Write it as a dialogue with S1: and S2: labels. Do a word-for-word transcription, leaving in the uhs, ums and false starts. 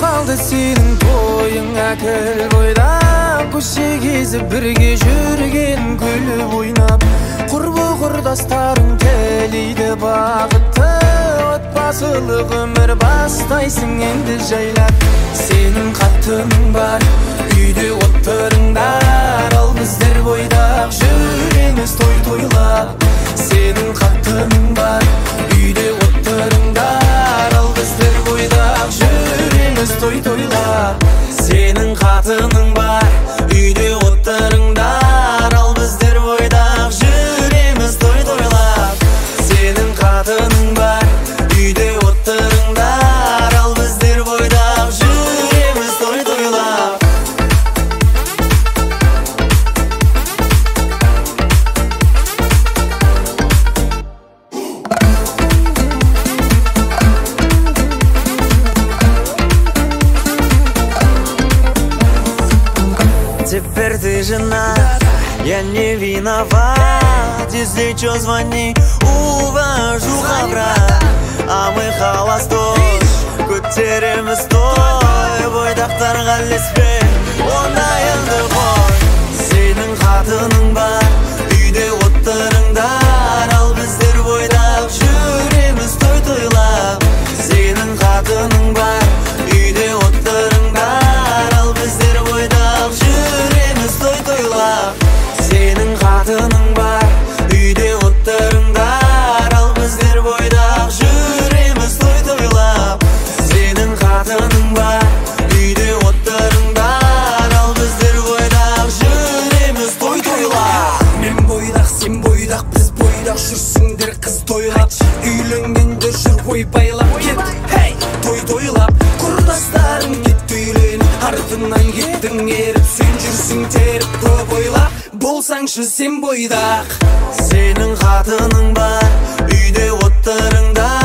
S1: қалды сенің тойыңа кіл бойдақ көше кезіп бірге жүрген күліп ойнап құрбы құрдастарың тілейді бақытты отбасылық өмір бастайсың енді жайлап сенің қатының бар үйде отырыңдар ал біздер бойдақ жүреміз той тойлап сенің қатының бар үйде отырыңдар ал біздер бойдақ жүреміз той тойлап сенің қатының бар үйде отырыңдар ал біздер бойдақ жүреміз той тойлап сенің қатының бар үйде отырыңдар ал біздер бойдақ жүреміз той тойлап
S2: Теперь ты жена, я не виноват. Если чё, звони, увожу обратно. А мы холостой, көтереміз той. Бойдақтарға ілеспе, оңайыңды қой. Сенің қатының бар, үйде отырыңдар. Ал біздер бойдақ жүреміз той тойлап. Сенің қатының бар, үйде отырыңдар. Ал біздер бойдақ жүреміз той тойлап сенің қатының бар үйде отырыңдар ал біздер бойдақ жүреміз той тойлап сенің қатының бар үйде отырыңдар ал біздер бойдақ жүреміз той тойлап
S1: мен бойдақ сен бойдақ біз бойдақ жүрсіңдер қыз тойлап үйленгендер жүр ойбайлап кет хей той тойлап құрдастарың кетті үйленіп артынан кеттің еріп сен жүрсің теріп көп ойлап болсаңшы сен бойдақ
S2: сенің қатының бар үйде отырыңдар